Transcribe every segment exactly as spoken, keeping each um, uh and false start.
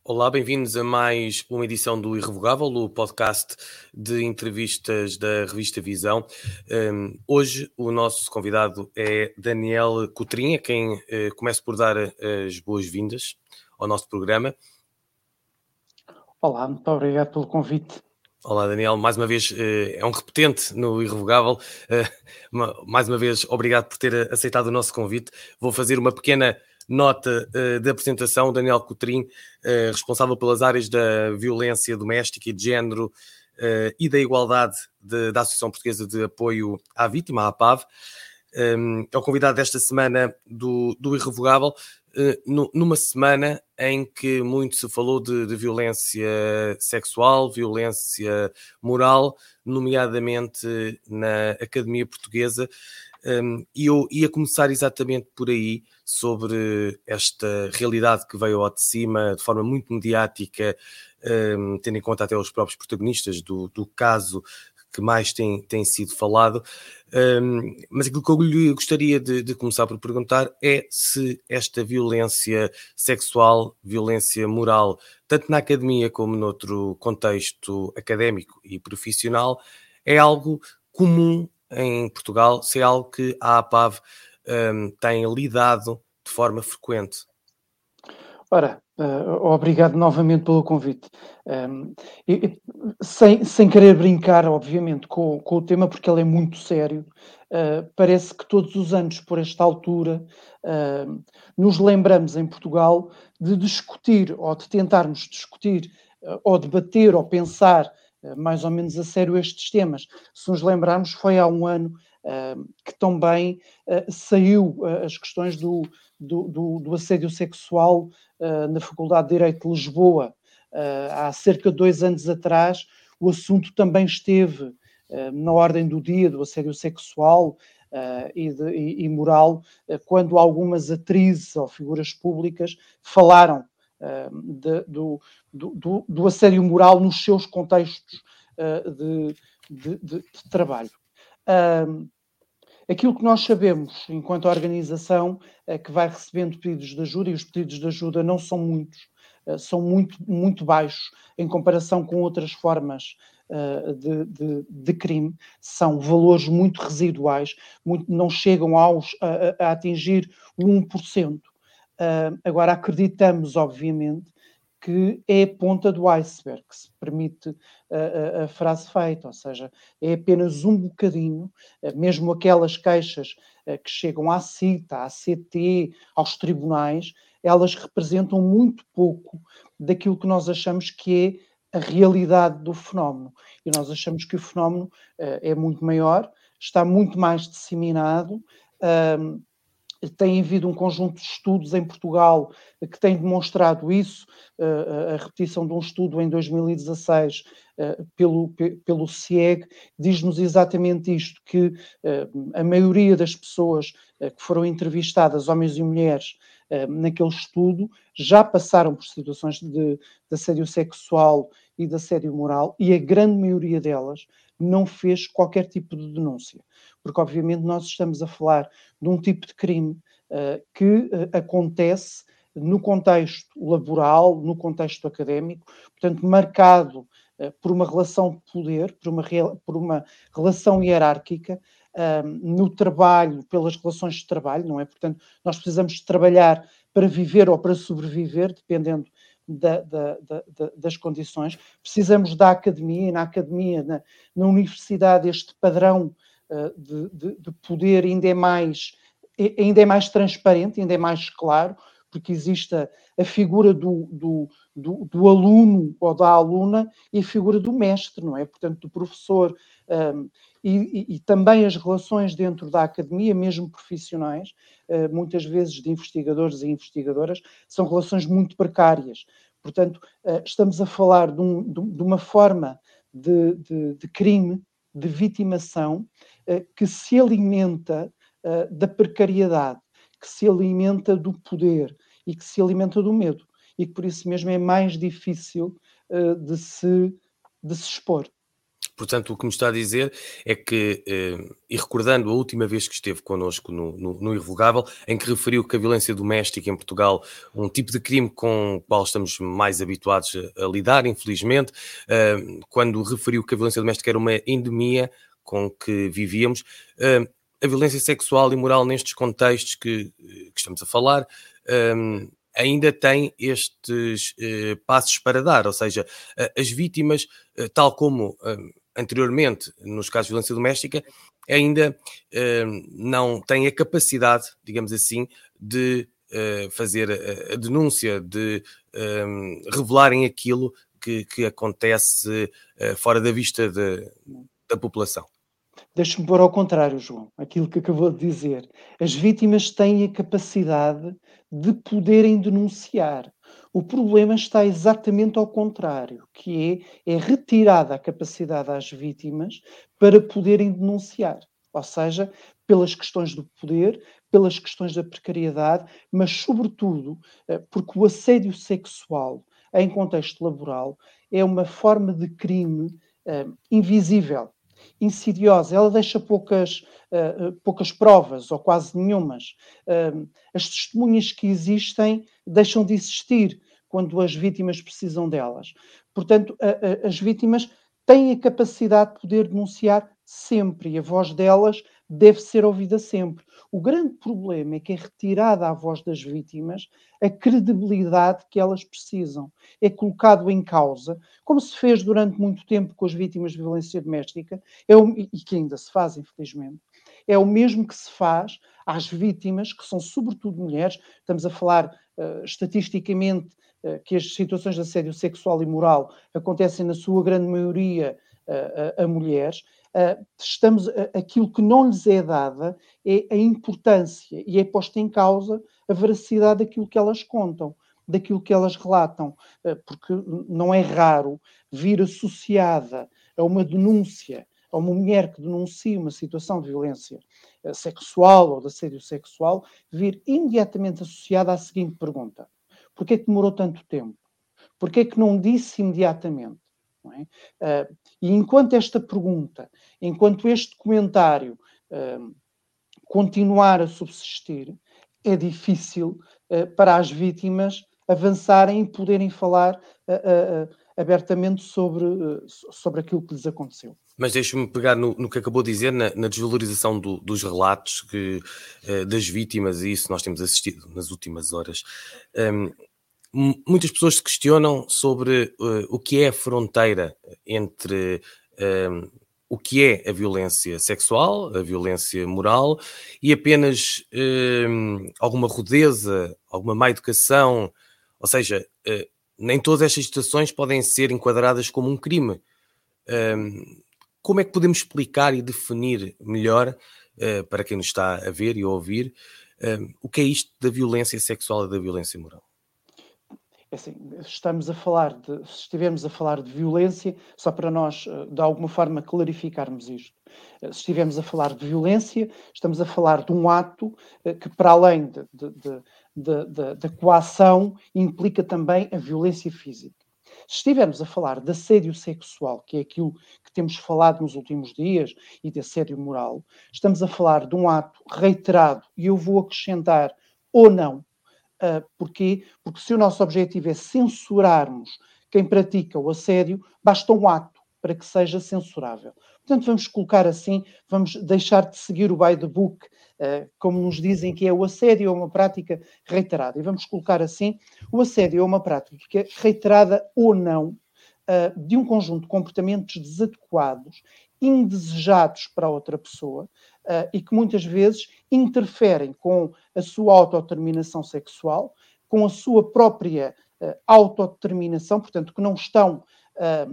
Olá, bem-vindos a mais uma edição do Irrevogável, o podcast de entrevistas da revista Visão. Um, hoje o nosso convidado é Daniel Cotrim, a quem uh, começo por dar as boas-vindas ao nosso programa. Olá, muito obrigado pelo convite. Olá, Daniel, mais uma vez uh, é um repetente no Irrevogável. Uh, mais uma vez, obrigado por ter aceitado o nosso convite. Vou fazer uma pequena nota uh, de apresentação. Daniel Cotrim, uh, responsável pelas áreas da violência doméstica e de género uh, e da igualdade de, da Associação Portuguesa de Apoio à Vítima, a APAV. Um, é o convidado desta semana do, do Irrevogável, uh, numa semana em que muito se falou de, de violência sexual, violência moral, nomeadamente na Academia Portuguesa. Um, e eu ia começar exatamente por aí, sobre esta realidade que veio ao de cima de forma muito mediática, um, tendo em conta até os próprios protagonistas do, do caso que mais tem, tem sido falado. Um, mas aquilo que eu lhe gostaria de, de começar por perguntar é se esta violência sexual, violência moral, tanto na academia como noutro contexto académico e profissional, é algo comum em Portugal, se é algo que a APAV um, tem lidado de forma frequente. Ora, uh, obrigado novamente pelo convite. Um, e, sem, sem querer brincar, obviamente, com, com o tema, porque ele é muito sério, uh, parece que todos os anos, por esta altura, uh, nos lembramos em Portugal de discutir, ou de tentarmos discutir, uh, ou debater, ou pensar uh, mais ou menos a sério estes temas. Se nos lembrarmos, foi há um ano uh, que também uh, saiu uh, as questões do, do, do, do assédio sexual Uh, na Faculdade de Direito de Lisboa, uh, há cerca de dois anos atrás. O assunto também esteve uh, na ordem do dia do assédio sexual uh, e, de, e, e moral, uh, quando algumas atrizes ou figuras públicas falaram uh, de, do, do, do assédio moral nos seus contextos uh, de, de, de, de trabalho. Uh, Aquilo que nós sabemos, enquanto organização, é que vai recebendo pedidos de ajuda, e os pedidos de ajuda não são muitos, são muito, muito baixos em comparação com outras formas de, de, de crime, são valores muito residuais, muito, não chegam aos, a, a atingir o um por cento. Agora, acreditamos, obviamente, que é a ponta do iceberg, que se permite a, a, a frase feita, ou seja, é apenas um bocadinho, mesmo aquelas queixas que chegam à CITA, à C T, aos tribunais, elas representam muito pouco daquilo que nós achamos que é a realidade do fenómeno. E nós achamos que o fenómeno é muito maior, está muito mais disseminado. Um, Tem havido um conjunto de estudos em Portugal que têm demonstrado isso. A repetição de um estudo em dois mil e dezasseis pelo, pelo CIEG diz-nos exatamente isto, que a maioria das pessoas que foram entrevistadas, homens e mulheres, naquele estudo, já passaram por situações de, de assédio sexual e de assédio moral, e a grande maioria delas não fez qualquer tipo de denúncia. Porque, obviamente, nós estamos a falar de um tipo de crime uh, que uh, acontece no contexto laboral, no contexto académico, portanto, marcado uh, por uma relação de poder, por uma, por uma relação hierárquica, uh, no trabalho, pelas relações de trabalho, não é? Portanto, nós precisamos de trabalhar para viver ou para sobreviver, dependendo Da, da, da, das condições. Precisamos da academia, e na academia, na, na universidade, este padrão uh, de, de, de poder ainda é, mais, ainda é mais transparente, ainda é mais claro, porque existe a, a figura do, do, do, do aluno ou da aluna e a figura do mestre, não é? Portanto, do professor. Um, e, e, e também as relações dentro da academia, mesmo profissionais, uh, muitas vezes de investigadores e investigadoras, são relações muito precárias. Portanto, uh, estamos a falar de, um, de, de uma forma de, de, de crime, de vitimação, uh, que se alimenta uh, da precariedade, que se alimenta do poder e que se alimenta do medo. E que por isso mesmo é mais difícil uh, de, se, de se expor. Portanto, o que me está a dizer é que, eh, e recordando a última vez que esteve connosco no, no, no Irrevogável, em que referiu que a violência doméstica em Portugal, um tipo de crime com o qual estamos mais habituados a, a lidar, infelizmente, eh, quando referiu que a violência doméstica era uma endemia com que vivíamos, eh, a violência sexual e moral nestes contextos que, que estamos a falar, eh, ainda tem estes eh, passos para dar, ou seja, as vítimas, tal como anteriormente, nos casos de violência doméstica, ainda eh, não têm a capacidade, digamos assim, de eh, fazer a, a denúncia, de eh, revelarem aquilo que, que acontece eh, fora da vista de, da população. Deixa-me pôr ao contrário, João, aquilo que acabou de dizer. As vítimas têm a capacidade de poderem denunciar. O problema está exatamente ao contrário, que é, é retirada a capacidade às vítimas para poderem denunciar. Ou seja, pelas questões do poder, pelas questões da precariedade, mas sobretudo porque o assédio sexual em contexto laboral é uma forma de crime uh, invisível, insidiosa, ela deixa poucas, uh, poucas provas, ou quase nenhumas. Uh, as testemunhas que existem deixam de existir quando as vítimas precisam delas. Portanto, a, a, as vítimas têm a capacidade de poder denunciar sempre, e a voz delas deve ser ouvida sempre. O grande problema é que é retirada à voz das vítimas a credibilidade que elas precisam. É colocado em causa, como se fez durante muito tempo com as vítimas de violência doméstica, é o, e que ainda se faz, infelizmente, é o mesmo que se faz às vítimas, que são sobretudo mulheres. Estamos a falar uh, estatisticamente uh, que as situações de assédio sexual e moral acontecem na sua grande maioria uh, a, a mulheres. Uh, estamos, uh, aquilo que não lhes é dada é a importância e é posta em causa a veracidade daquilo que elas contam, daquilo que elas relatam, uh, porque não é raro vir associada a uma denúncia, a uma mulher que denuncia uma situação de violência uh, sexual ou de assédio sexual, vir imediatamente associada à seguinte pergunta: porquê é que demorou tanto tempo? Porquê é que não disse imediatamente? Não é? Uh, e enquanto esta pergunta, enquanto este comentário uh, continuar a subsistir, é difícil uh, para as vítimas avançarem e poderem falar uh, uh, abertamente sobre, uh, sobre aquilo que lhes aconteceu. Mas deixa-me pegar no, no que acabou de dizer, na, na desvalorização do, dos relatos que, uh, das vítimas, e isso nós temos assistido nas últimas horas. Um, Muitas pessoas se questionam sobre uh, o que é a fronteira entre uh, o que é a violência sexual, a violência moral, e apenas uh, alguma rudeza, alguma má educação. Ou seja, uh, nem todas estas situações podem ser enquadradas como um crime. Uh, como é que podemos explicar e definir melhor, uh, para quem nos está a ver e a ouvir, uh, o que é isto da violência sexual e da violência moral? Assim, estamos a falar de, se estivermos a falar de violência, só para nós, de alguma forma, clarificarmos isto. Se estivermos a falar de violência, estamos a falar de um ato que, para além de, de, de, de, de, da coação, implica também a violência física. Se estivermos a falar de assédio sexual, que é aquilo que temos falado nos últimos dias, e de assédio moral, estamos a falar de um ato reiterado, e eu vou acrescentar ou não. Uh, porquê? Porque se o nosso objetivo é censurarmos quem pratica o assédio, basta um ato para que seja censurável. Portanto, vamos colocar assim, vamos deixar de seguir o by the book, uh, como nos dizem que é o assédio é uma prática reiterada. E vamos colocar assim, o assédio é uma prática reiterada ou não, uh, de um conjunto de comportamentos desadequados, indesejados para a outra pessoa, uh, e que muitas vezes interferem com a sua autodeterminação sexual, com a sua própria uh, autodeterminação, portanto, que não estão uh, uh,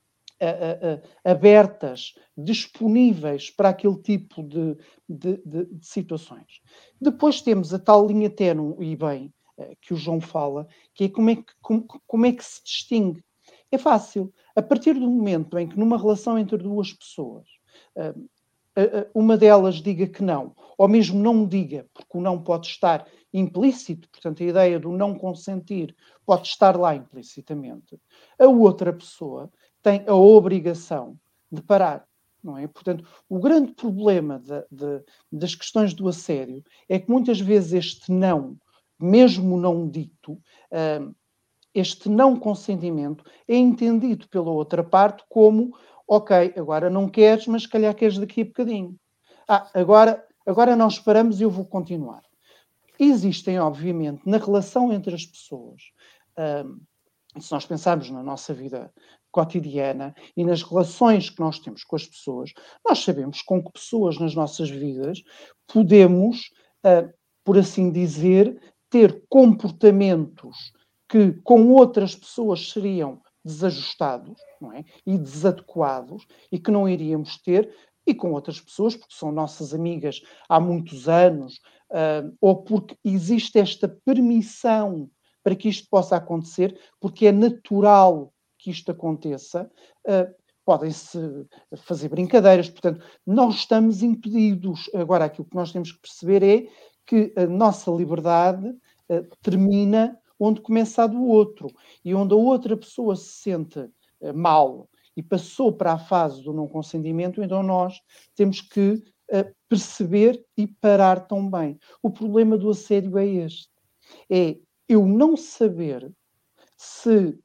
uh, uh, abertas, disponíveis para aquele tipo de, de, de, de situações. Depois temos a tal linha ténue, e bem, uh, que o João fala, que é como é que, como, como é que se distingue. É fácil. A partir do momento em que numa relação entre duas pessoas, uh, uma delas diga que não, ou mesmo não diga, porque o não pode estar implícito, portanto a ideia do não consentir pode estar lá implicitamente, a outra pessoa tem a obrigação de parar, não é? Portanto, o grande problema de, de, das questões do assédio é que muitas vezes este não, mesmo não dito, uh, este não consentimento é entendido pela outra parte como, ok, agora não queres, mas se calhar queres daqui a bocadinho. Ah, agora, agora nós paramos e eu vou continuar. Existem, obviamente, na relação entre as pessoas, uh, se nós pensarmos na nossa vida cotidiana e nas relações que nós temos com as pessoas, nós sabemos com que pessoas nas nossas vidas podemos, uh, por assim dizer, ter comportamentos que com outras pessoas seriam desajustados, não é? E desadequados e que não iríamos ter, e com outras pessoas, porque são nossas amigas há muitos anos, uh, ou porque existe esta permissão para que isto possa acontecer, porque é natural que isto aconteça, uh, podem-se fazer brincadeiras, portanto, nós estamos impedidos. Agora, aquilo que nós temos que perceber é que a nossa liberdade uh, termina onde começa a do outro, e onde a outra pessoa se sente uh, mal e passou para a fase do não consentimento, então nós temos que uh, perceber e parar também. O problema do assédio é este, é eu não saber se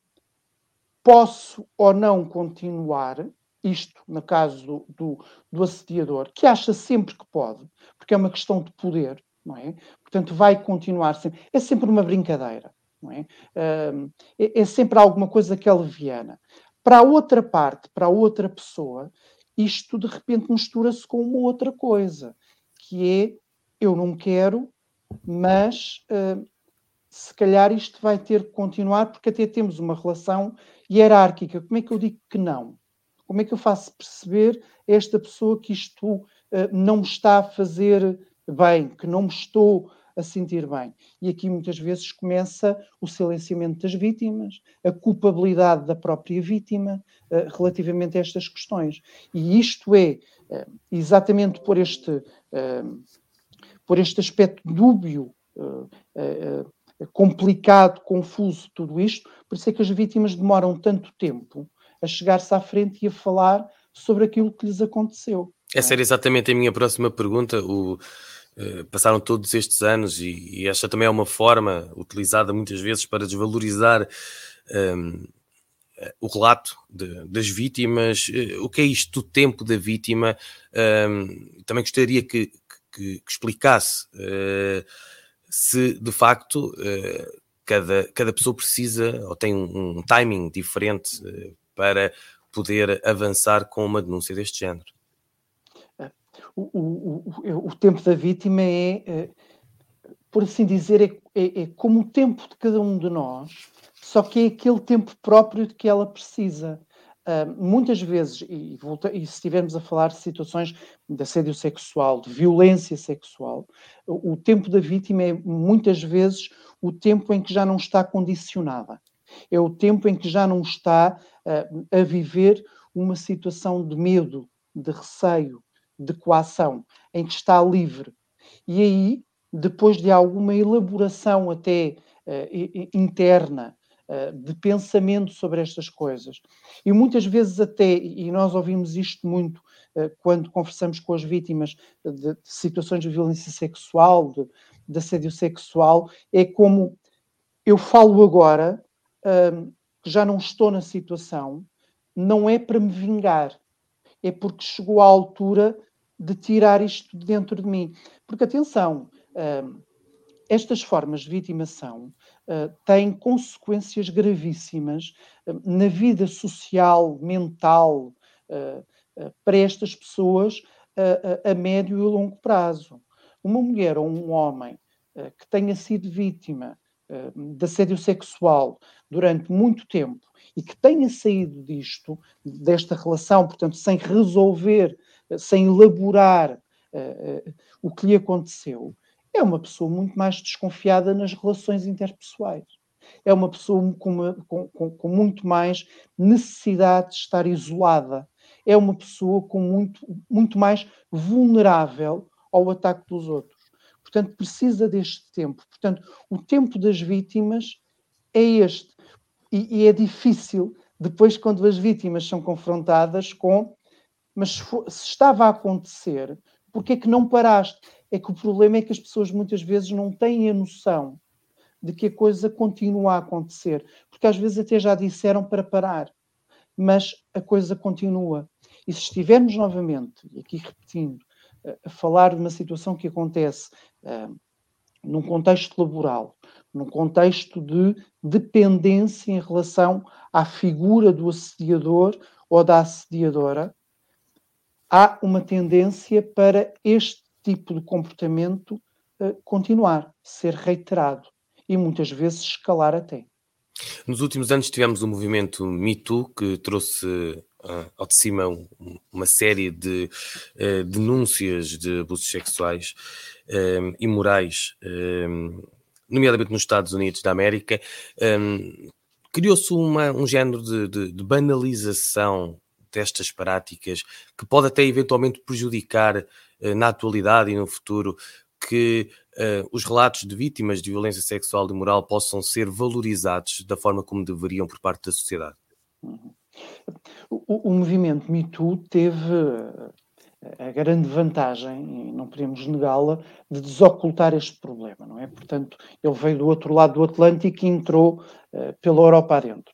posso ou não continuar, isto no caso do, do, do assediador, que acha sempre que pode, porque é uma questão de poder, não é? Portanto, vai continuar sempre. É sempre uma brincadeira, não é? Uh, é, é sempre alguma coisa que é leviana. Para a outra parte, para a outra pessoa, isto de repente mistura-se com uma outra coisa, que é, eu não quero, mas... Uh, se calhar isto vai ter que continuar, porque até temos uma relação hierárquica. Como é que eu digo que não? Como é que eu faço perceber a esta pessoa que isto uh, não me está a fazer bem, que não me estou a sentir bem? E aqui muitas vezes começa o silenciamento das vítimas, a culpabilidade da própria vítima uh, relativamente a estas questões. E isto é uh, exatamente por este, uh, por este aspecto dúbio, uh, uh, complicado, confuso, tudo isto, por isso é que as vítimas demoram tanto tempo a chegar-se à frente e a falar sobre aquilo que lhes aconteceu. Essa era exatamente a minha próxima pergunta. O, uh, passaram todos estes anos e, e esta também é uma forma utilizada muitas vezes para desvalorizar um, o relato de, das vítimas. Uh, o que é isto do tempo da vítima? Um, também gostaria que, que, que explicasse uh, se de facto uh, cada, cada pessoa precisa ou tem um, um timing diferente uh, para poder avançar com uma denúncia deste género. O, o, o, o tempo da vítima é, é por assim dizer, é, é, é como o tempo de cada um de nós, só que é aquele tempo próprio de que ela precisa. Uh, muitas vezes, e, volta, e se estivermos a falar de situações de assédio sexual, de violência sexual, o, o tempo da vítima é muitas vezes o tempo em que já não está condicionada. É o tempo em que já não está uh, a viver uma situação de medo, de receio, de coação, em que está livre. E aí, depois de alguma elaboração até uh, interna, de pensamento sobre estas coisas. E muitas vezes até, e nós ouvimos isto muito uh, quando conversamos com as vítimas de, de situações de violência sexual, de, de assédio sexual, é como eu falo agora, uh, que já não estou na situação, não é para me vingar, é porque chegou à altura de tirar isto de dentro de mim. Porque, atenção, uh, estas formas de vitimação uh, têm consequências gravíssimas uh, na vida social, mental, uh, uh, para estas pessoas uh, uh, a médio e longo prazo. Uma mulher ou um homem uh, que tenha sido vítima uh, de assédio sexual durante muito tempo e que tenha saído disto, desta relação, portanto, sem resolver, uh, sem elaborar uh, uh, o que lhe aconteceu, é uma pessoa muito mais desconfiada nas relações interpessoais. É uma pessoa com, uma, com, com, com muito mais necessidade de estar isolada. É uma pessoa com muito, muito mais vulnerável ao ataque dos outros. Portanto, precisa deste tempo. Portanto, o tempo das vítimas é este. E, e é difícil, depois, quando as vítimas são confrontadas com mas se, for, se estava a acontecer, porque é que não paraste? É que o problema é que as pessoas muitas vezes não têm a noção de que a coisa continua a acontecer, porque às vezes até já disseram para parar, mas a coisa continua. E se estivermos novamente, e aqui repetindo, a falar de uma situação que acontece uh, num contexto laboral, num contexto de dependência em relação à figura do assediador ou da assediadora, há uma tendência para este tipo de comportamento uh, continuar, ser reiterado e muitas vezes escalar até. Nos últimos anos tivemos o movimento Me Too, que trouxe uh, ao de cima um, uma série de uh, denúncias de abusos sexuais um, e morais, um, nomeadamente nos Estados Unidos da América. Um, criou-se uma, um género de, de, de banalização destas práticas que pode até eventualmente prejudicar uh, na atualidade e no futuro que uh, os relatos de vítimas de violência sexual e moral possam ser valorizados da forma como deveriam por parte da sociedade. Uhum. O, o movimento Me Too teve a grande vantagem, e não podemos negá-la, de desocultar este problema, não é? Portanto, ele veio do outro lado do Atlântico e entrou uh, pela Europa adentro.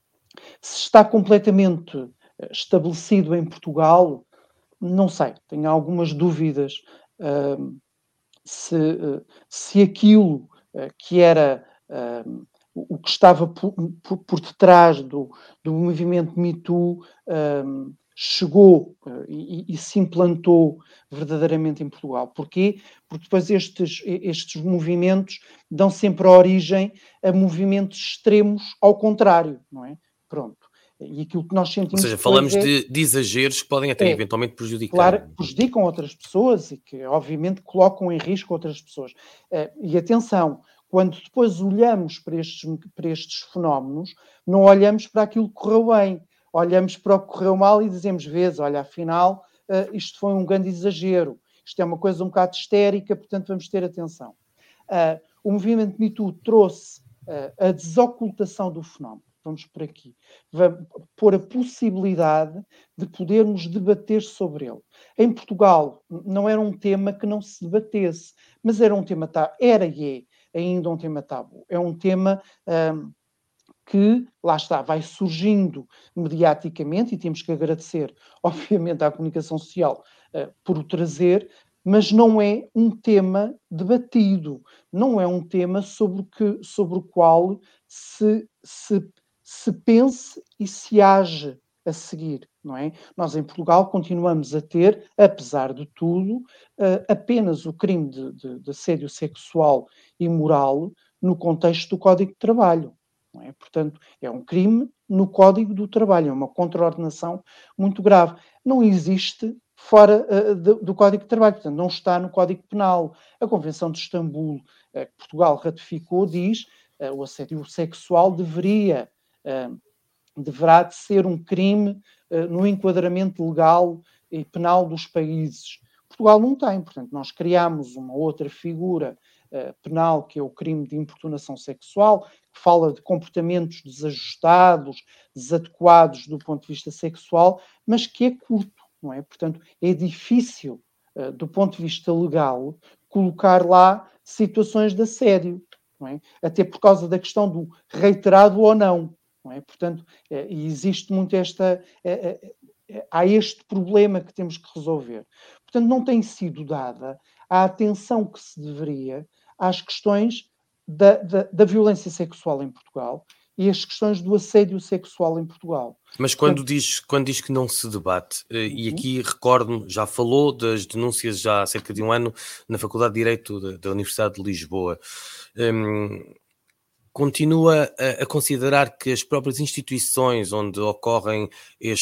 Se está completamente uh, estabelecido em Portugal, não sei, tenho algumas dúvidas uh, se, uh, se aquilo uh, que era uh, o que estava por, por, por detrás do, do movimento Me Too uh, chegou uh, e, e se implantou verdadeiramente em Portugal. Porquê? Porque depois estes, estes movimentos dão sempre origem a movimentos extremos ao contrário, não é? Pronto. E aquilo que nós sentimos... Ou seja, falamos é, de, de exageros que podem até é, eventualmente prejudicar. Claro, prejudicam outras pessoas e que, obviamente, colocam em risco outras pessoas. Uh, e atenção, quando depois olhamos para estes, para estes fenómenos, não olhamos para aquilo que correu bem, olhamos para o que correu mal e dizemos, vês, olha, afinal, uh, isto foi um grande exagero, isto é uma coisa um bocado histérica, portanto vamos ter atenção. Uh, o movimento Me Too trouxe uh, a desocultação do fenómeno. Vamos por aqui. Vamos pôr a possibilidade de podermos debater sobre ele. Em Portugal, não era um tema que não se debatesse, mas era um tema, tá, era e é ainda um tema tabu. É um tema um, que, lá está, vai surgindo mediaticamente, e temos que agradecer, obviamente, à comunicação social uh, por o trazer, mas não é um tema debatido, não é um tema sobre o, que, sobre o qual se, se, se pense e se age a seguir, não é? Nós em Portugal continuamos a ter, apesar de tudo, uh, apenas o crime de, de, de assédio sexual e moral no contexto do Código de Trabalho. Não é? Portanto, é um crime no Código do Trabalho, é uma contraordenação muito grave. Não existe fora uh, do, do Código de Trabalho, portanto, não está no Código Penal. A Convenção de Istambul, uh, que Portugal ratificou, diz que uh, o assédio sexual deveria... Uh, deverá de ser um crime uh, no enquadramento legal e penal dos países. Portugal não tem, portanto, nós criamos uma outra figura uh, penal, que é o crime de importunação sexual, que fala de comportamentos desajustados, desadequados do ponto de vista sexual, mas que é curto, não é? Portanto, é difícil, uh, do ponto de vista legal, colocar lá situações de assédio, não é? Até por causa da questão do reiterado ou não. Não é? Portanto, é, existe muito esta... É, é, é, há este problema que temos que resolver. Portanto, não tem sido dada a atenção que se deveria às questões da, da, da violência sexual em Portugal e as questões do assédio sexual em Portugal. Mas quando, Portanto, diz, quando diz que não se debate, e aqui recordo-me, já falou das denúncias já há cerca de um ano na Faculdade de Direito da, da Universidade de Lisboa, hum, continua a, a considerar que as próprias instituições onde ocorrem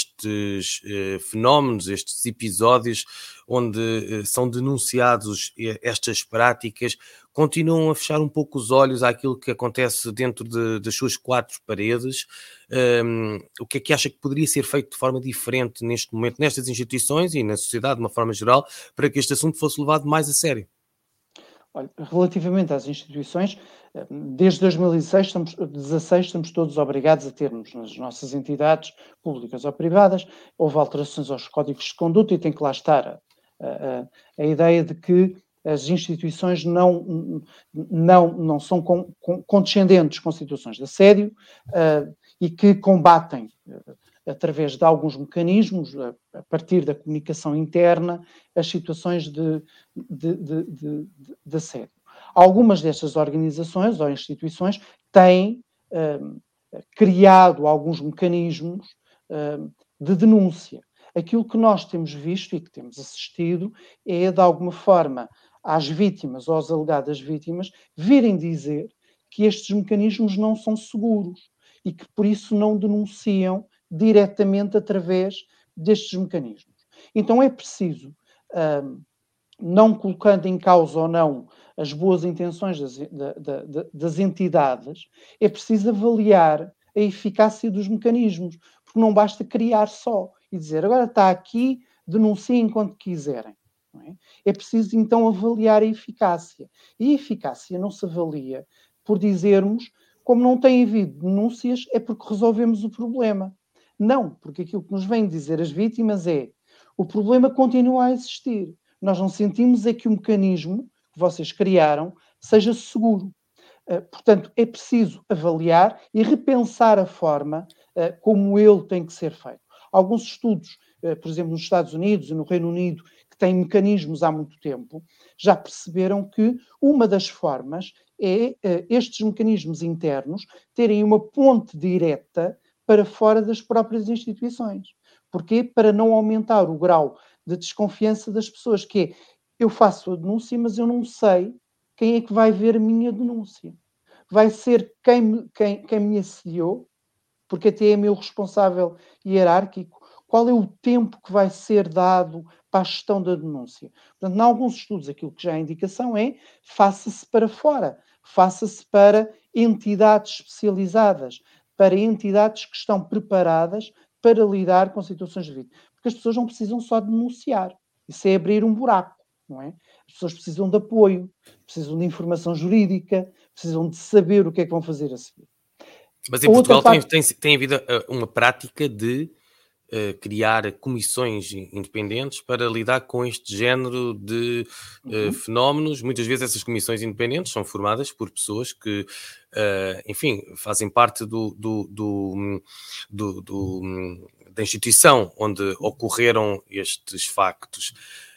estes eh, fenómenos, estes episódios, onde eh, são denunciados estas práticas, continuam a fechar um pouco os olhos àquilo que acontece dentro de, das suas quatro paredes. Um, o que é que acha que poderia ser feito de forma diferente neste momento, nestas instituições e na sociedade de uma forma geral, para que este assunto fosse levado mais a sério? Olha, relativamente às instituições, desde dois mil e dezasseis estamos, dezasseis, estamos todos obrigados a termos nas nossas entidades públicas ou privadas, houve alterações aos códigos de conduta e tem que lá estar a, a, a ideia de que as instituições não, não, não são com, com, condescendentes com situações de assédio uh, e que combatem uh, através de alguns mecanismos, a, a partir da comunicação interna, as situações de, de, de, de, de assédio. Algumas destas organizações ou instituições têm uh, criado alguns mecanismos uh, de denúncia. Aquilo que nós temos visto e que temos assistido é, de alguma forma, às vítimas ou às alegadas vítimas virem dizer que estes mecanismos não são seguros e que, por isso, não denunciam diretamente através destes mecanismos. Então é preciso, uh, não colocando em causa ou não as boas intenções das, da, da, das entidades, é preciso avaliar a eficácia dos mecanismos, porque não basta criar só e dizer agora está aqui, denunciem enquanto quiserem. Não é? É preciso então avaliar a eficácia. E a eficácia não se avalia por dizermos, como não tem havido denúncias, é porque resolvemos o problema. Não, porque aquilo que nos vêm dizer as vítimas é o problema continua a existir. Nós não sentimos é que o mecanismo que vocês criaram seja seguro. Uh, portanto, é preciso avaliar e repensar a forma uh, como ele tem que ser feito. Alguns estudos, uh, por exemplo, nos Estados Unidos e no Reino Unido, que têm mecanismos há muito tempo, já perceberam que uma das formas é uh, estes mecanismos internos terem uma ponte direta para fora das próprias instituições. Porquê? Para não aumentar o grau de desconfiança das pessoas, que é, eu faço a denúncia, mas eu não sei quem é que vai ver a minha denúncia. Vai ser quem me, quem, quem me assediou, porque até é meu responsável hierárquico. Qual é o tempo que vai ser dado para a gestão da denúncia? Portanto, em alguns estudos, aquilo que já é indicação é faça-se para fora, faça-se para entidades especializadas, para entidades que estão preparadas para lidar com situações de vida. Porque as pessoas não precisam só denunciar. Isso é abrir um buraco, não é? As pessoas precisam de apoio, precisam de informação jurídica, precisam de saber o que é que vão fazer a seguir. Mas em Portugal parte... tem, tem, tem havido uma prática de uh, criar comissões independentes para lidar com este género de uh, uhum. fenómenos. Muitas vezes essas comissões independentes são formadas por pessoas que, uh, enfim, fazem parte do, do, do, do, do, da instituição onde ocorreram estes factos.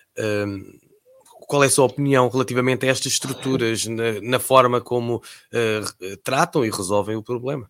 Uh, Qual é a sua opinião relativamente a estas estruturas, na, na forma como uh, tratam e resolvem o problema?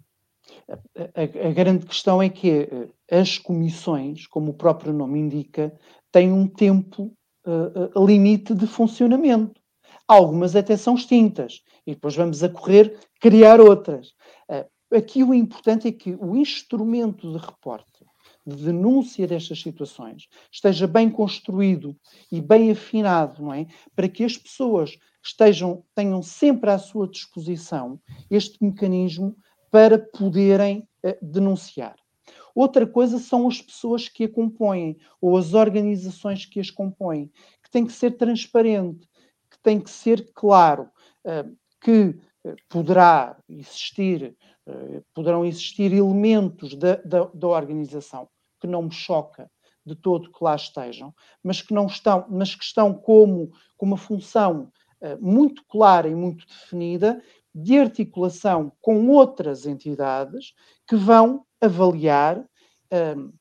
A, a, a grande questão é que as comissões, como o próprio nome indica, têm um tempo uh, limite de funcionamento. Algumas até são extintas e depois vamos a correr criar outras. Uh, aqui o importante é que o instrumento de reporte, de denúncia destas situações, esteja bem construído e bem afinado, não é? Para que as pessoas estejam, tenham sempre à sua disposição este mecanismo para poderem uh, denunciar. Outra coisa são as pessoas que a compõem, ou as organizações que as compõem, que tem que ser transparente, que tem que ser claro, uh, que uh, poderá existir, uh, poderão existir elementos da, da, da organização que não me choca de todo que lá estejam, mas que não estão, mas que estão como, com uma função uh, muito clara e muito definida, de articulação com outras entidades que vão avaliar um,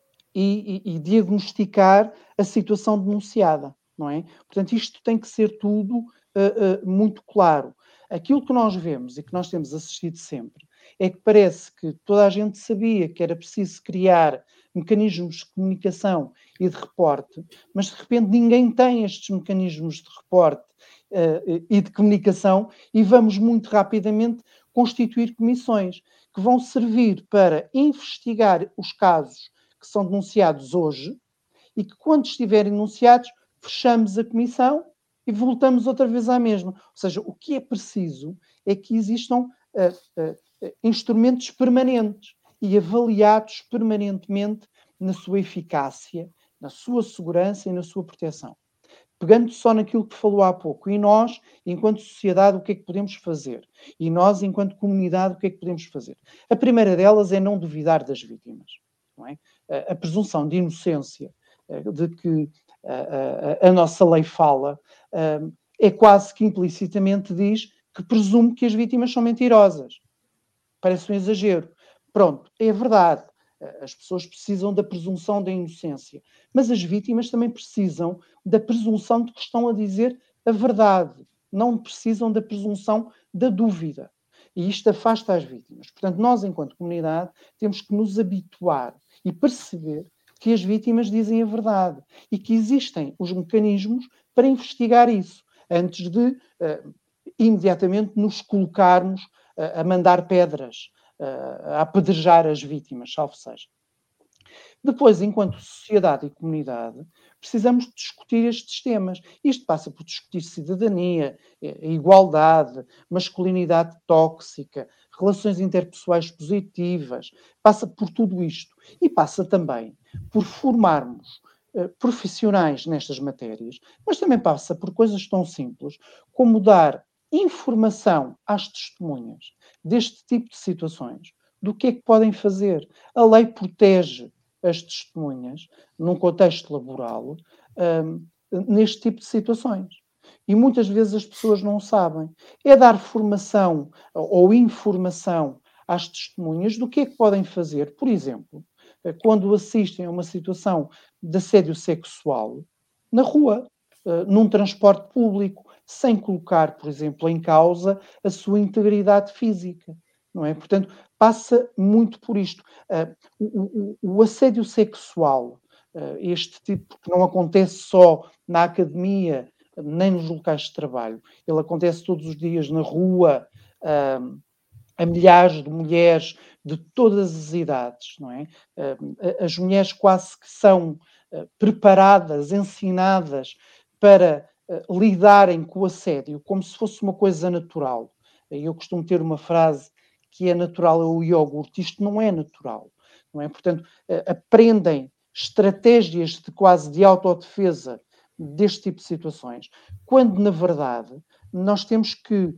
e, e, e diagnosticar a situação denunciada, não é? Portanto, isto tem que ser tudo uh, uh, muito claro. Aquilo que nós vemos e que nós temos assistido sempre é que parece que toda a gente sabia que era preciso criar mecanismos de comunicação e de reporte, mas de repente ninguém tem estes mecanismos de reporte uh, e de comunicação e vamos muito rapidamente constituir comissões que vão servir para investigar os casos que são denunciados hoje e que quando estiverem denunciados fechamos a comissão e voltamos outra vez à mesma. Ou seja, o que é preciso é que existam uh, uh, instrumentos permanentes e avaliados permanentemente na sua eficácia, na sua segurança e na sua proteção. Pegando só naquilo que falou há pouco, e nós, enquanto sociedade, o que é que podemos fazer? E nós, enquanto comunidade, o que é que podemos fazer? A primeira delas é não duvidar das vítimas. Não é? A, a presunção de inocência, de que a, a, a nossa lei fala, é quase que implicitamente diz que presume que as vítimas são mentirosas. Parece um exagero. Pronto, é verdade. As pessoas precisam da presunção da inocência, mas as vítimas também precisam da presunção de que estão a dizer a verdade. Não precisam da presunção da dúvida. E isto afasta as vítimas. Portanto, nós, enquanto comunidade, temos que nos habituar e perceber que as vítimas dizem a verdade e que existem os mecanismos para investigar isso, antes de uh, imediatamente nos colocarmos uh, a mandar pedras, uh, a apedrejar as vítimas, salvo seja. Depois, enquanto sociedade e comunidade, precisamos discutir estes temas. Isto passa por discutir cidadania, igualdade, masculinidade tóxica, relações interpessoais positivas, passa por tudo isto. E passa também por formarmos uh, profissionais nestas matérias, mas também passa por coisas tão simples como dar informação às testemunhas deste tipo de situações, do que é que podem fazer. A lei protege as testemunhas, num contexto laboral, um, neste tipo de situações. E muitas vezes as pessoas não sabem. É dar formação ou informação às testemunhas do que é que podem fazer. Por exemplo, quando assistem a uma situação de assédio sexual na rua, num transporte público, sem colocar, por exemplo, em causa a sua integridade física. Não é? Portanto, passa muito por isto. Uh, o, o, o assédio sexual, uh, este tipo que não acontece só na academia, nem nos locais de trabalho, ele acontece todos os dias na rua, uh, a milhares de mulheres de todas as idades, não é? Uh, as mulheres quase que são uh, preparadas, ensinadas para uh, lidarem com o assédio como se fosse uma coisa natural. Eu costumo ter uma frase que é natural, é o iogurte. Isto não é natural, não é? Portanto, aprendem estratégias de quase de autodefesa deste tipo de situações, quando, na verdade, nós temos que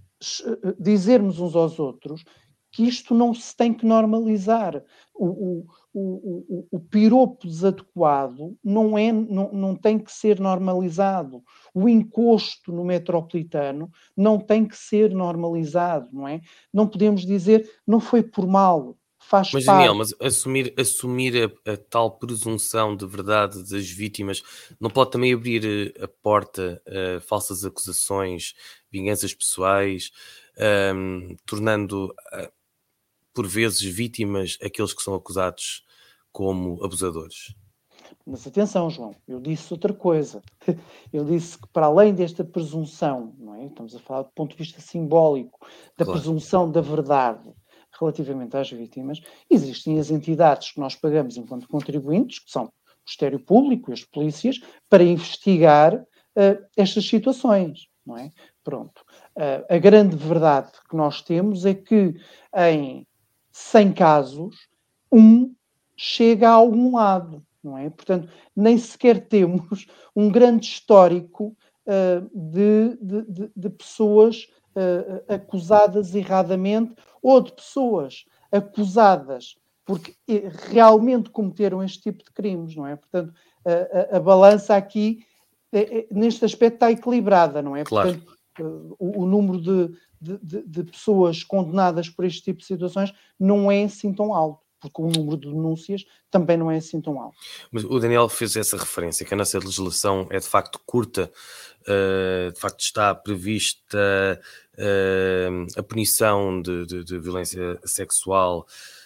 dizermos uns aos outros que isto não se tem que normalizar. O, o, o, o, o piropo desadequado não, é, não, não tem que ser normalizado. O encosto no metropolitano não tem que ser normalizado, não é? Não podemos dizer, não foi por mal, faz Mas, parte. Daniel, mas assumir, assumir a, a tal presunção de verdade das vítimas não pode também abrir a porta a falsas acusações, vinganças pessoais, um, tornando... Uh, por vezes vítimas aqueles que são acusados como abusadores. Mas atenção, João, eu disse outra coisa. Eu disse que para além desta presunção, não é? Estamos a falar do ponto de vista simbólico, da Claro. presunção da verdade relativamente às vítimas, existem as entidades que nós pagamos enquanto contribuintes, que são o Ministério Público e as polícias, para investigar uh, estas situações, não é? Pronto. Uh, a grande verdade que nós temos é que em cem casos, um chega a algum lado, não é? Portanto, nem sequer temos um grande histórico uh, de, de, de, de pessoas uh, acusadas erradamente ou de pessoas acusadas porque realmente cometeram este tipo de crimes, não é? Portanto, a, a, a balança aqui, é, é, neste aspecto, está equilibrada, não é? Claro. Portanto, uh, o, o número de De, de, de pessoas condenadas por este tipo de situações não é assim tão alto, porque o número de denúncias também não é assim tão alto. Mas o Daniel fez essa referência, que a nossa legislação é de facto curta, uh, de facto está prevista uh, a punição de, de, de violência sexual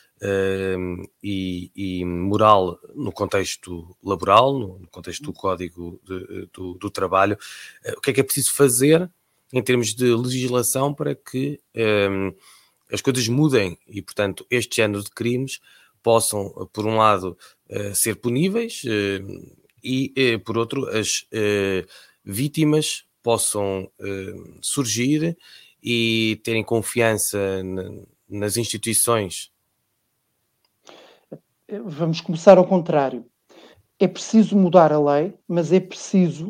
uh, e, e moral no contexto laboral, no contexto do Código de, do, do Trabalho. Uh, o que é que é preciso fazer em termos de legislação para que um, as coisas mudem e, portanto, este género de crimes possam, por um lado, uh, ser puníveis uh, e, uh, por outro, as uh, vítimas possam uh, surgir e terem confiança na, nas instituições? Vamos começar ao contrário. É preciso mudar a lei, mas é preciso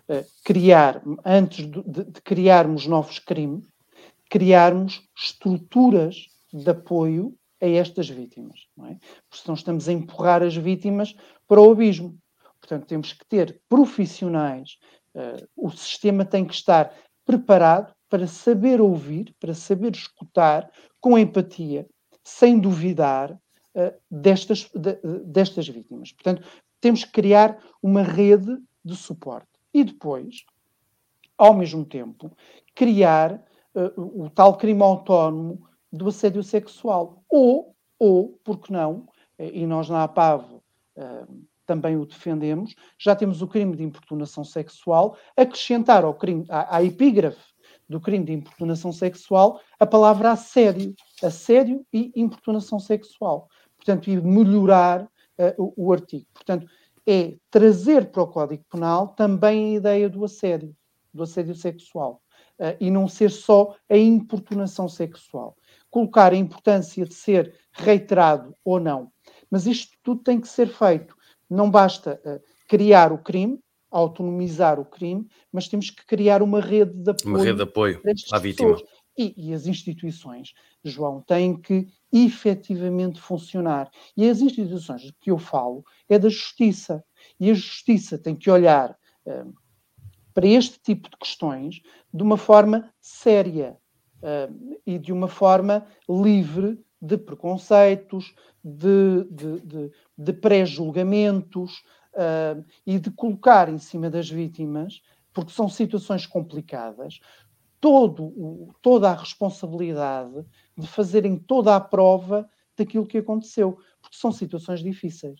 uh, criar, antes de, de, de criarmos novos crimes, criarmos estruturas de apoio a estas vítimas, não é? Porque senão estamos a empurrar as vítimas para o abismo. Portanto, temos que ter profissionais, uh, o sistema tem que estar preparado para saber ouvir, para saber escutar, com empatia, sem duvidar uh, destas, de, destas vítimas. Portanto, temos que criar uma rede de suporte. E depois, ao mesmo tempo, criar uh, o tal crime autónomo do assédio sexual. Ou, ou porque não, e nós na APAV uh, também o defendemos, já temos o crime de importunação sexual, acrescentar ao crime, à, à epígrafe do crime de importunação sexual a palavra assédio. Assédio e importunação sexual. Portanto, e melhorar uh, o, o artigo. Portanto, é trazer para o Código Penal também a ideia do assédio, do assédio sexual. Uh, e não ser só a importunação sexual. Colocar a importância de ser reiterado ou não. Mas isto tudo tem que ser feito. Não basta uh, criar o crime, autonomizar o crime, mas temos que criar uma rede de apoio, uma rede de apoio à vítima. E, e as instituições, João, têm que efetivamente funcionar. E as instituições de que eu falo é da justiça. E a justiça tem que olhar uh, para este tipo de questões de uma forma séria uh, e de uma forma livre de preconceitos, de, de, de, de pré-julgamentos uh, e de colocar em cima das vítimas, porque são situações complicadas, todo o, toda a responsabilidade de fazerem toda a prova daquilo que aconteceu, porque são situações difíceis.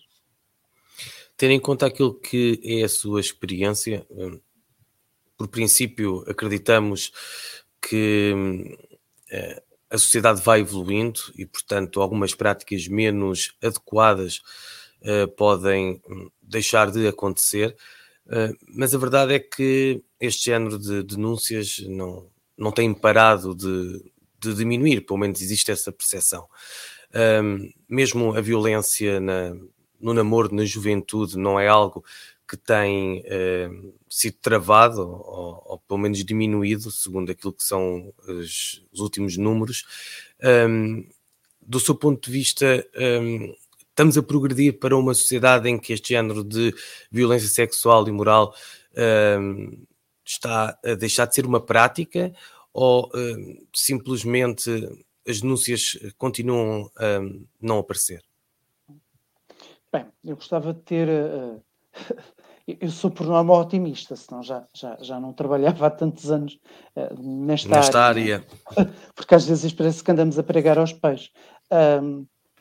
Tendo em conta aquilo que é a sua experiência, por princípio acreditamos que uh, a sociedade vai evoluindo e, portanto, algumas práticas menos adequadas uh, podem deixar de acontecer, uh, mas a verdade é que este género de denúncias não, não tem parado de, de diminuir, pelo menos existe essa percepção. Um, mesmo a violência na, no namoro, na juventude, não é algo que tem uh, sido travado ou, ou pelo menos diminuído, segundo aquilo que são os, os últimos números. Um, do seu ponto de vista, um, estamos a progredir para uma sociedade em que este género de violência sexual e moral um, está a deixar de ser uma prática ou um, simplesmente as denúncias continuam a não aparecer? Bem, eu gostava de ter... Uh, eu sou por norma otimista, senão já, já, já não trabalhava há tantos anos uh, nesta, nesta área. área. Né? Porque às vezes parece que andamos a pregar aos pés. Um,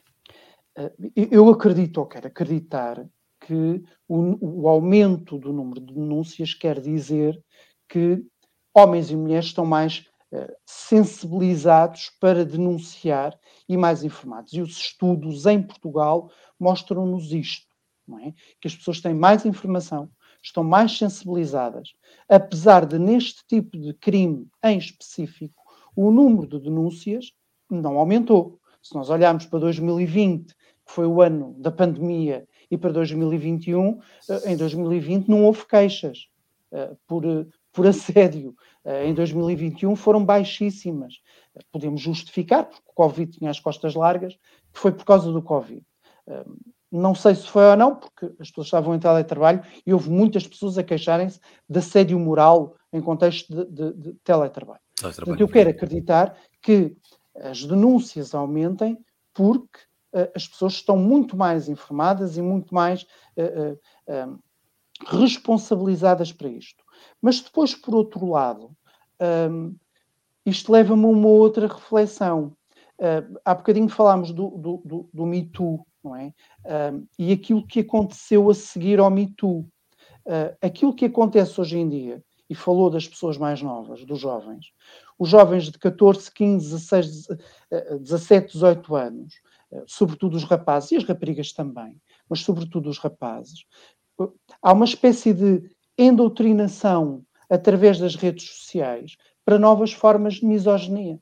uh, eu acredito, ou quero acreditar, que o, o aumento do número de denúncias quer dizer que homens e mulheres estão mais uh, sensibilizados para denunciar e mais informados. E os estudos em Portugal mostram-nos isto, não é? Que as pessoas têm mais informação, estão mais sensibilizadas, apesar de neste tipo de crime em específico o número de denúncias não aumentou. Se nós olharmos para dois mil e vinte, que foi o ano da pandemia, e para dois mil e vinte e um, em dois mil e vinte não houve queixas uh, por, por assédio. Uh, em dois mil e vinte e um foram baixíssimas. Uh, podemos justificar, porque o Covid tinha as costas largas, que foi por causa do Covid. Uh, não sei se foi ou não, porque as pessoas estavam em teletrabalho e houve muitas pessoas a queixarem-se de assédio moral em contexto de, de, de teletrabalho. Portanto, eu quero acreditar que as denúncias aumentem porque uh, as pessoas estão muito mais informadas e muito mais uh, uh, uh, responsabilizadas para isto. Mas depois, por outro lado, um, isto leva-me a uma outra reflexão. Uh, há bocadinho falámos do, do, do, do Me Too, não é? Uh, e aquilo que aconteceu a seguir ao Me Too. Uh, aquilo que acontece hoje em dia, e falou das pessoas mais novas, dos jovens, os jovens de catorze, quinze, dezasseis, dezassete, dezoito anos, uh, sobretudo os rapazes, e as raparigas também, mas sobretudo os rapazes, uh, há uma espécie de endoutrinação através das redes sociais para novas formas de misoginia.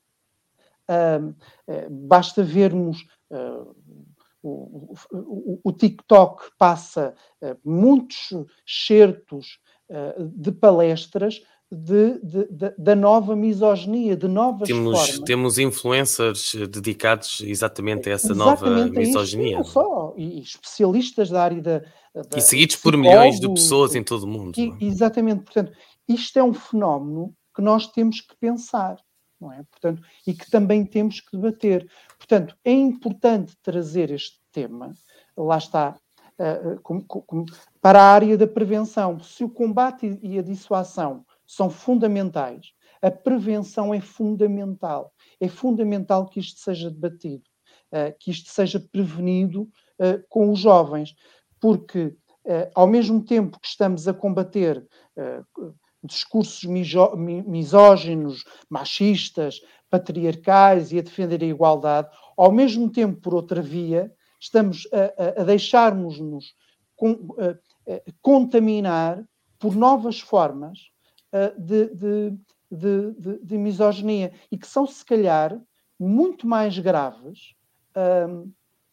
Uh, uh, basta vermos... Uh, O, o, o TikTok passa uh, muitos certos uh, de palestras de, de, de, da nova misoginia, de novas temos, formas. Temos influencers dedicados exatamente a essa exatamente nova misoginia. A isto, não só, e, e especialistas da área da... da e seguidos por milhões de pessoas em todo o mundo. E, exatamente, portanto, isto é um fenómeno que nós temos que pensar, não é? Portanto, e que também temos que debater. Portanto, é importante trazer este tema, lá está, uh, como, como, para a área da prevenção. Se o combate e a dissuasão são fundamentais, a prevenção é fundamental. É fundamental que isto seja debatido, uh, que isto seja prevenido uh, com os jovens, porque, uh, ao mesmo tempo que estamos a combater uh, discursos miso- misóginos, machistas, patriarcais e a defender a igualdade, ao mesmo tempo, por outra via, estamos a, a, a deixarmos-nos com, a, a, contaminar por novas formas a, de, de, de, de, de misoginia e que são, se calhar, muito mais graves um,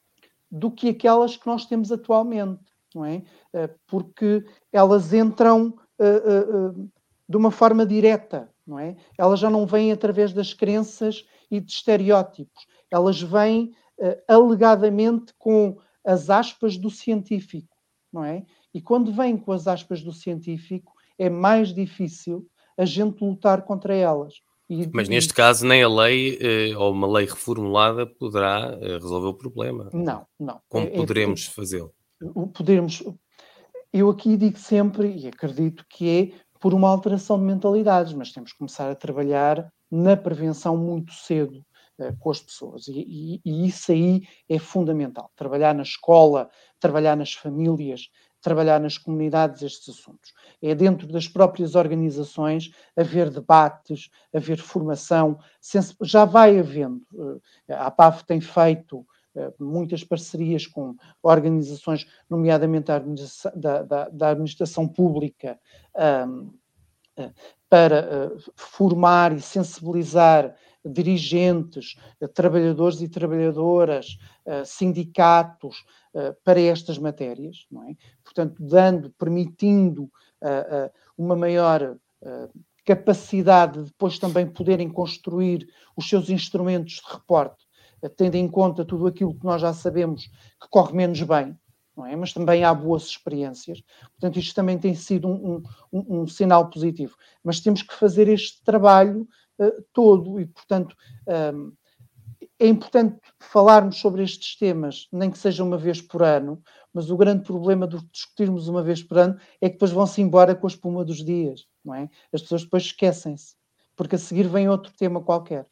do que aquelas que nós temos atualmente, não é? Uh, porque elas entram uh, uh, de uma forma direta, não é? Elas já não vêm através das crenças e de estereótipos. Elas vêm uh, alegadamente com as aspas do científico, não é? E quando vêm com as aspas do científico, é mais difícil a gente lutar contra elas. E, Mas neste e... caso nem a lei eh, ou uma lei reformulada poderá eh, resolver o problema. Não, não. Como é, poderemos é, fazê-lo? Podermos... Eu aqui digo sempre, e acredito que é por uma alteração de mentalidades, mas temos que começar a trabalhar na prevenção muito cedo uh, com as pessoas. E, e, e isso aí é fundamental. Trabalhar na escola, trabalhar nas famílias, trabalhar nas comunidades estes assuntos. É dentro das próprias organizações haver debates, haver formação. Já vai havendo. Uh, a APAV tem feito muitas parcerias com organizações, nomeadamente a administração, da, da, da administração pública, um, para uh, formar e sensibilizar dirigentes, uh, trabalhadores e trabalhadoras, uh, sindicatos, uh, para estas matérias, não é? Portanto, dando, permitindo uh, uh, uma maior uh, capacidade de depois também poderem construir os seus instrumentos de reporte, tendo em conta tudo aquilo que nós já sabemos que corre menos bem, não é? Mas também há boas experiências. Portanto, isto também tem sido um, um, um sinal positivo. Mas temos que fazer este trabalho uh, todo e, portanto, um, é importante falarmos sobre estes temas, nem que seja uma vez por ano, mas o grande problema de discutirmos uma vez por ano é que depois vão-se embora com a espuma dos dias, não é? As pessoas depois esquecem-se, porque a seguir vem outro tema qualquer.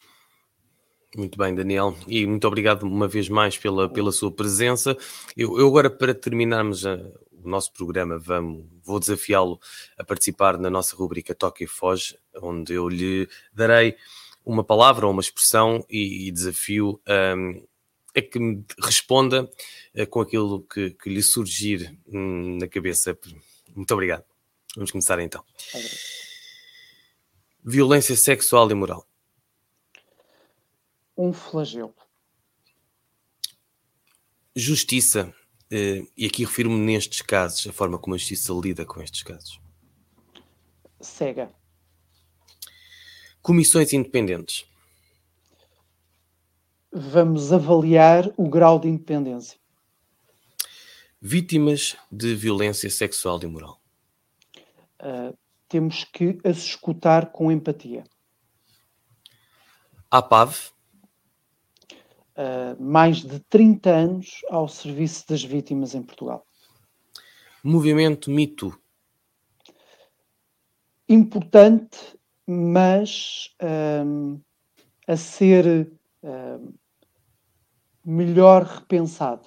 Muito bem, Daniel, e muito obrigado uma vez mais pela, pela sua presença. Eu, eu agora, para terminarmos a, o nosso programa, vamos, vou desafiá-lo a participar na nossa rubrica Toca e Foge, onde eu lhe darei uma palavra ou uma expressão e, e desafio um, a que me responda uh, com aquilo que, que lhe surgir um, na cabeça. Muito obrigado. Vamos começar então. Violência sexual e moral. Um flagelo. Justiça, e aqui refiro-me nestes casos, a forma como a justiça lida com estes casos. Cega. Comissões independentes. Vamos avaliar o grau de independência. Vítimas de violência sexual e moral. Uh, temos que as escutar com empatia. A P A V. Uh, mais de trinta anos ao serviço das vítimas em Portugal. Movimento Me Too. Importante, mas um, a ser um, melhor repensado.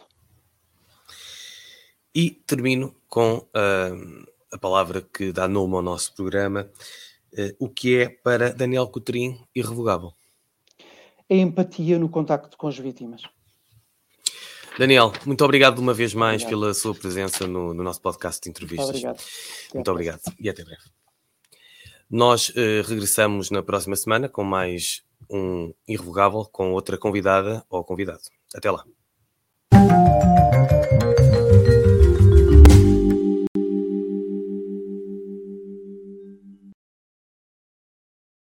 E termino com uh, a palavra que dá nome ao nosso programa, uh, o que é para Daniel Coutrinho irrevogável. A empatia no contacto com as vítimas. Daniel, muito obrigado uma vez mais obrigado. Pela sua presença no, no nosso podcast de entrevistas. Muito obrigado. Muito obrigado e até breve. Nós uh, regressamos na próxima semana com mais um Irrevogável, com outra convidada ou convidado. Até lá.